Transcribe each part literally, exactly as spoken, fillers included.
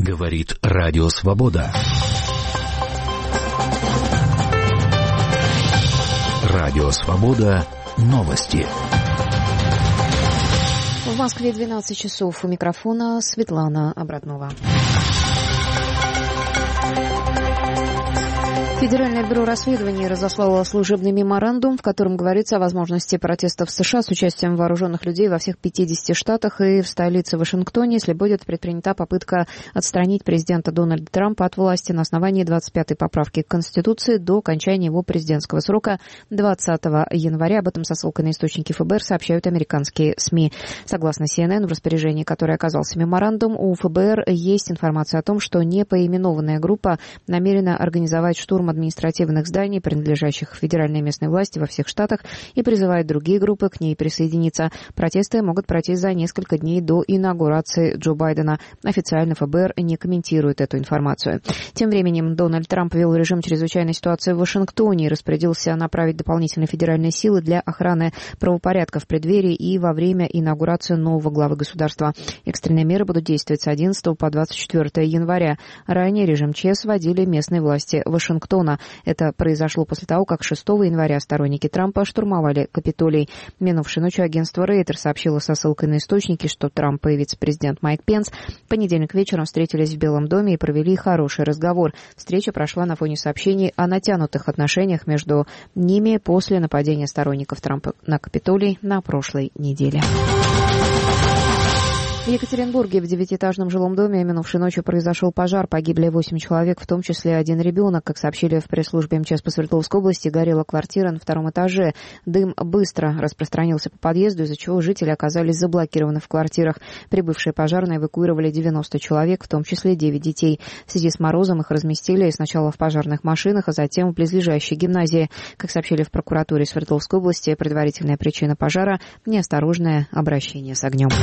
Говорит Радио Свобода. Радио Свобода. Новости. В Москве двенадцать часов. У микрофона Светлана Обратнова. Федеральное бюро расследований разослало служебный меморандум, в котором говорится о возможности протестов в США с участием вооруженных людей во всех пятидесяти штатах и в столице Вашингтоне, если будет предпринята попытка отстранить президента Дональда Трампа от власти на основании двадцать пятой поправки к Конституции до окончания его президентского срока двадцатого января. Об этом со ссылкой на источники ФБР сообщают американские СМИ. Согласно Си Эн Эн, в распоряжении, которое оказался меморандум, у ФБР есть информация о том, что непоименованная группа намерена организовать штурм административных зданий, принадлежащих федеральной и местной власти во всех штатах, и призывает другие группы к ней присоединиться. Протесты могут пройти за несколько дней до инаугурации Джо Байдена. Официально ФБР не комментирует эту информацию. Тем временем Дональд Трамп ввел режим чрезвычайной ситуации в Вашингтоне и распорядился направить дополнительные федеральные силы для охраны правопорядка в преддверии и во время инаугурации нового главы государства. Экстренные меры будут действовать с одиннадцатого по двадцать четвёртое января. Ранее режим ЧС вводили местные власти Вашингтона. Это произошло после того, как шестого января сторонники Трампа штурмовали Капитолий. Минувшей ночью агентство Рейтер сообщило со ссылкой на источники, что Трамп и вице-президент Майк Пенс в понедельник вечером встретились в Белом доме и провели хороший разговор. Встреча прошла на фоне сообщений о натянутых отношениях между ними после нападения сторонников Трампа на Капитолий на прошлой неделе. В Екатеринбурге в девятиэтажном жилом доме минувшей ночью произошел пожар. Погибли восемь человек, в том числе один ребенок. Как сообщили в пресс-службе МЧС по Свердловской области, горела квартира на втором этаже. Дым быстро распространился по подъезду, из-за чего жители оказались заблокированы в квартирах. Прибывшие пожарные эвакуировали девяносто человек, в том числе девять детей. В связи с морозом их разместили сначала в пожарных машинах, а затем в близлежащей гимназии. Как сообщили в прокуратуре Свердловской области, предварительная причина пожара – неосторожное обращение с огнем.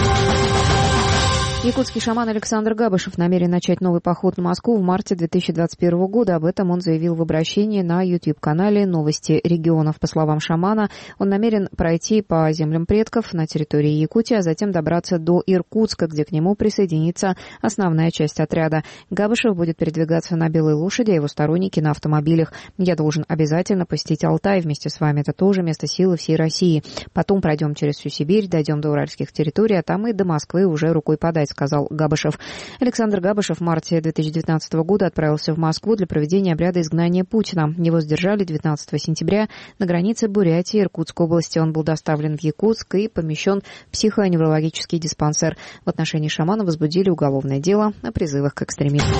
Якутский шаман Александр Габышев намерен начать новый поход на Москву в марте две тысячи двадцать первого года. Об этом он заявил в обращении на YouTube-канале «Новости регионов». По словам шамана, он намерен пройти по землям предков на территории Якутии, а затем добраться до Иркутска, где к нему присоединится основная часть отряда. Габышев будет передвигаться на белой лошади, а его сторонники на автомобилях. «Я должен обязательно посетить Алтай вместе с вами. Это тоже место силы всей России. Потом пройдем через всю Сибирь, дойдем до уральских территорий, а там и до Москвы уже рукой подать», — сказал Габышев. Александр Габышев в марте две тысячи девятнадцатого года отправился в Москву для проведения обряда изгнания Путина. Его задержали девятнадцатого сентября на границе Бурятии и Иркутской области. Он был доставлен в Якутск и помещен в психоневрологический диспансер. В отношении шамана возбудили уголовное дело о призывах к экстремизму.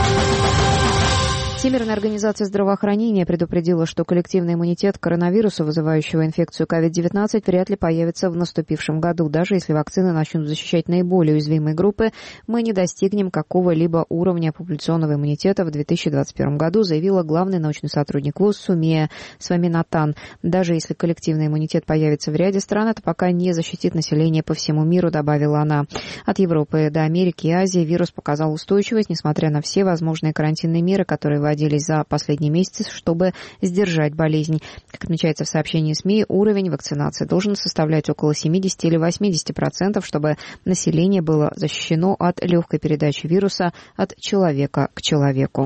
Всемирная организация здравоохранения предупредила, что коллективный иммунитет к коронавирусу, вызывающего инфекцию ковид девятнадцать, вряд ли появится в наступившем году. Даже если вакцины начнут защищать наиболее уязвимые группы, мы не достигнем какого-либо уровня популяционного иммунитета в две тысячи двадцать первом году, заявила главный научный сотрудник ВОЗ Сумея Сваминатан. Даже если коллективный иммунитет появится в ряде стран, это пока не защитит население по всему миру, добавила она. От Европы до Америки и Азии вирус показал устойчивость, несмотря на все возможные карантинные меры, которые вводились за последние месяцы, чтобы сдержать болезнь. Как отмечается в сообщении СМИ, уровень вакцинации должен составлять около семьдесят или восемьдесят процентов, чтобы население было защищено от легкой передачи вируса от человека к человеку.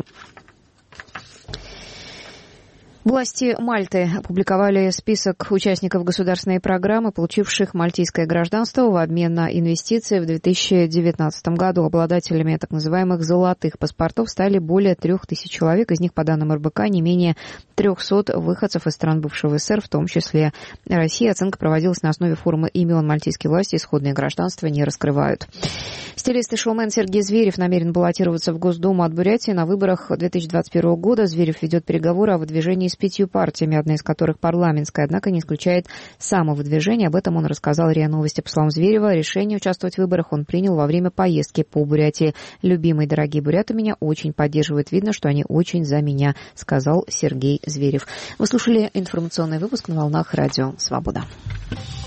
Власти Мальты опубликовали список участников государственной программы, получивших мальтийское гражданство в обмен на инвестиции в две тысячи девятнадцатом году. Обладателями так называемых «золотых паспортов» стали более трех тысяч человек. Из них, по данным эр бэ ка, не менее трехсот выходцев из стран бывшего СССР, в том числе России. Оценка проводилась на основе формы имен. Мальтийские власти исходные гражданства не раскрывают. Стилист и шоумен Сергей Зверев намерен баллотироваться в Госдуму от Бурятии на выборах две тысячи двадцать первого года. Зверев ведет переговоры о выдвижении с пятью партиями, одна из которых парламентская, однако не исключает самовыдвижение. Об этом он рассказал РИА Новости. По словам Зверева, решение участвовать в выборах он принял во время поездки по Бурятии. «Любимые, дорогие буряты меня очень поддерживают. Видно, что они очень за меня», — сказал Сергей Зверев. Вы слушали информационный выпуск на волнах Радио Свобода.